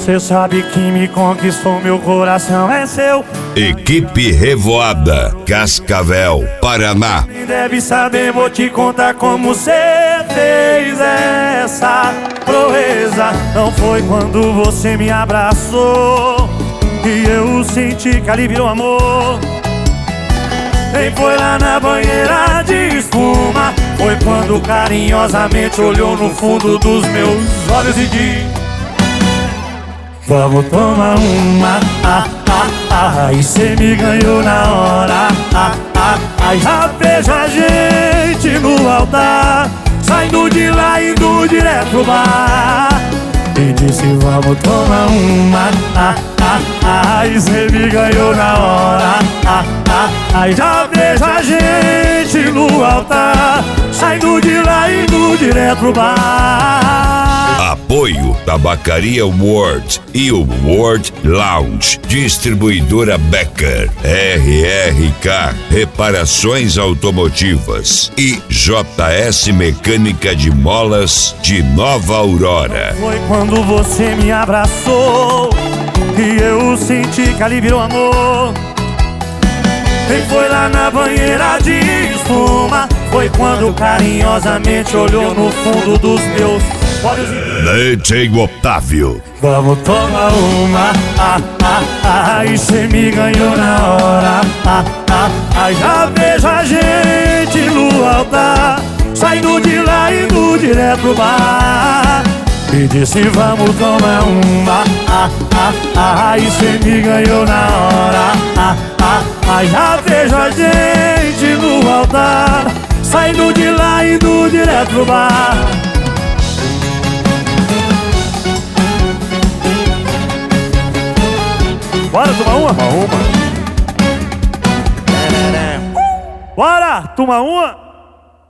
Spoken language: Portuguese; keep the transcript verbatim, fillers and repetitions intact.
Cê sabe que me conquistou, meu coração é seu. Equipe Revoada, Cascavel, Paraná. Deve saber, vou te contar como cê fez essa proeza. Não foi quando você me abraçou que eu senti que ali virou amor. Nem foi lá na banheira de espuma. Foi quando carinhosamente olhou no fundo dos meus olhos e disse: vamos tomar uma, ah, ah, ah. E cê me ganhou na hora, ah, ah, ah. Já vejo a gente no altar, saindo de lá e indo direto pro bar. E disse vamos tomar uma, ah, ah, ah. E cê me ganhou na hora, ah, ah, ah. Já vejo a gente no altar, saindo de lá e indo direto pro bar. Apoio Tabacaria World e o World Lounge. Distribuidora Becker, R R K Reparações Automotivas e J S Mecânica de Molas de Nova Aurora. Foi quando você me abraçou que eu senti que ali virou amor. Nem foi lá na banheira de espuma. Foi quando carinhosamente olhou no fundo dos meus olhos e... D J Otávio. Vamos tomar uma, ah, ah, ah. E cê me ganhou na hora, ah, ah, ah. Já vejo a gente no altar, saindo de lá e indo direto pro bar. E disse vamos tomar uma, ah, ah, ah. E cê me ganhou na hora, ah, ah, ah. Já vejo a gente no altar, saindo de lá e indo direto pro bar. Bora tomar uma? Uma, uma. Bora tomar uma?